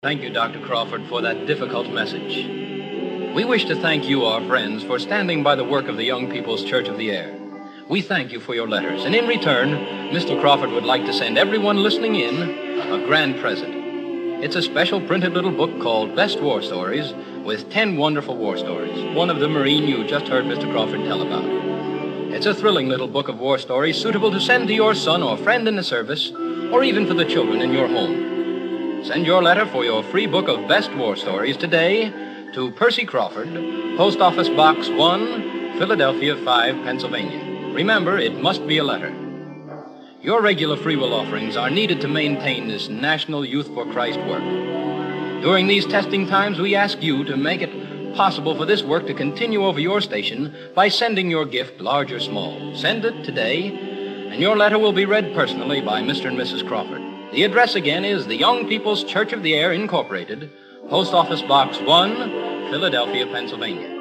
Thank you, Dr. Crawford, for that difficult message. We wish to thank you, our friends, for standing by the work of the Young People's Church of the Air. We thank you for your letters, and in return, Mr. Crawford would like to send everyone listening in a grand present. It's a special printed little book called Best War Stories with 10 wonderful war stories, one of the Marine you just heard Mr. Crawford tell about. It's a thrilling little book of war stories suitable to send to your son or friend in the service, or even for the children in your home. Send your letter for your free book of Best War Stories today to Percy Crawford, Post Office Box 1, Philadelphia 5, Pennsylvania. Remember, it must be a letter. Your regular free will offerings are needed to maintain this National Youth for Christ work. During these testing times, we ask you to make it possible for this work to continue over your station by sending your gift, large or small. Send it today, and your letter will be read personally by Mr. and Mrs. Crawford. The address again is the Young People's Church of the Air, Incorporated, Post Office Box 1, Philadelphia, Pennsylvania.